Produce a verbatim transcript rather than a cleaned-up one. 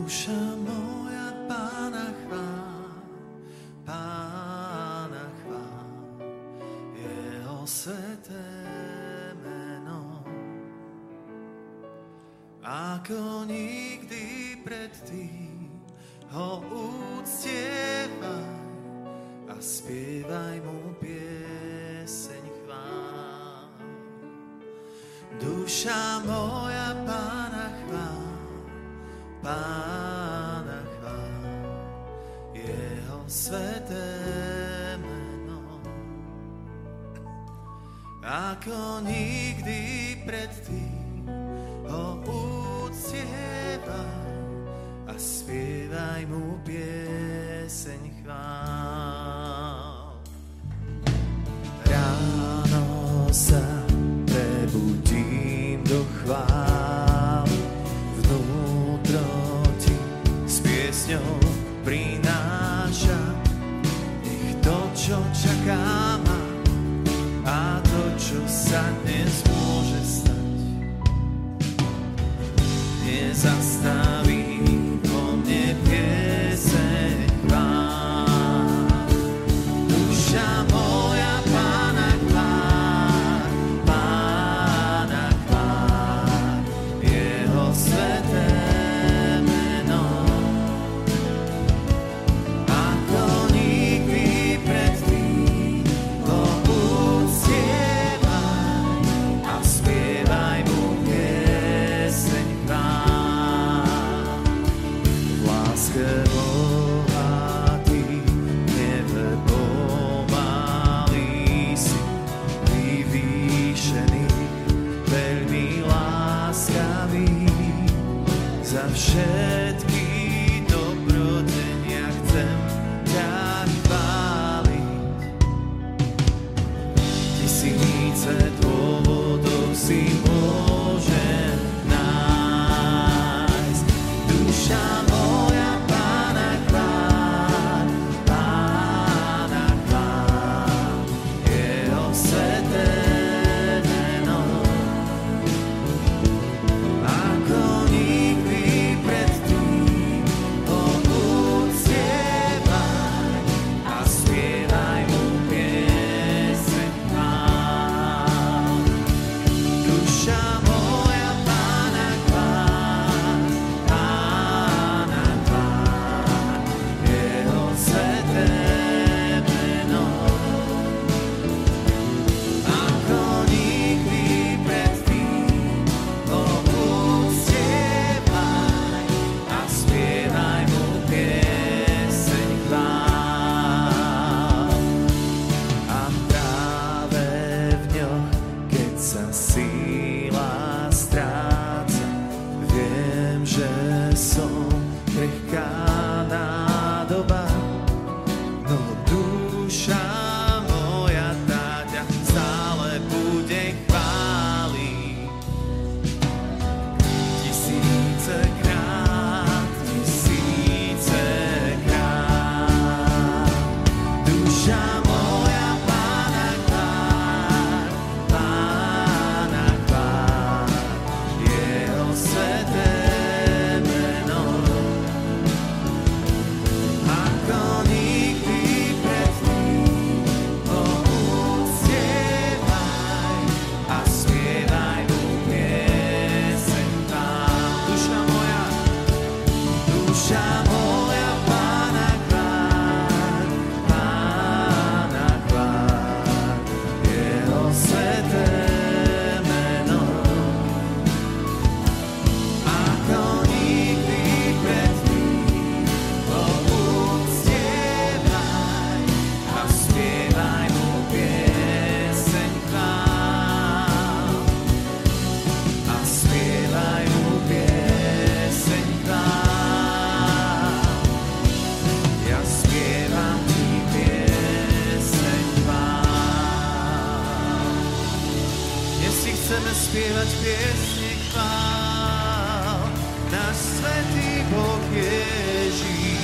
Duša moja Pána chvál, Pána chvál, jeho sveté meno. Ako nikdy predtým ho uctievaj a spievaj mu pieseň chvál. Duša moja Pána chvál, Pána chvál, jeho sveté meno. Ako nikdy predtým ho uctievaj a spievaj mu pieseň chvál. Ráno sa prebudím do chvál, vnútro ti s piesňou prinášam. Nech to, čo čaká ma, a to, čo sa dnes môže stať, nezastaví vo mne pieseň chvál. Duša moja Pána chvál, Pána chvál, jeho sveté meno. Ako nikdy predtým ho uctievaj a spievaj mu pieseň chvál. V láske bohatý, nevepomalý si, vyvýšený, veľmi láskavý. Za všetky dobrodenia chcem ťa chváliť. Tisíce dôvodov si môžem nájsť. Duša moja Pána chvál, Pána chvál, jeho sveté meno. Ako nikdy predtým ho uctievaj a spievaj mu pieseň chvál. Duša moja Pána chvál, Pána chvál, jeho sveté meno. Ako nikdy predtým ho uctievaj a spievaj mu pieseň chvál. A práve v ňoch, keď sa síla stráca, viem, že som krehká nádoba, no duša moja tá ťa stále bude chváliť. Tisícekrát, tisícekrát. Duša moja Pána chvál, Pána chvál, jeho sveté meno. Ako nikdy predtým ho uctievaj a spievaj mu pieseň chvál. Duša moja, duša moja Pána chvál, Pána chvál, jeho sveté meno. Ako nikdy predtým ho uctievaj a spievaj mu pieseň chvál. A spievaj mu pieseň chvál. Ja spievam ti pieseň chvál. Dnes si chceme spievať piesne chvál. Náš svätý Boh Ježíš.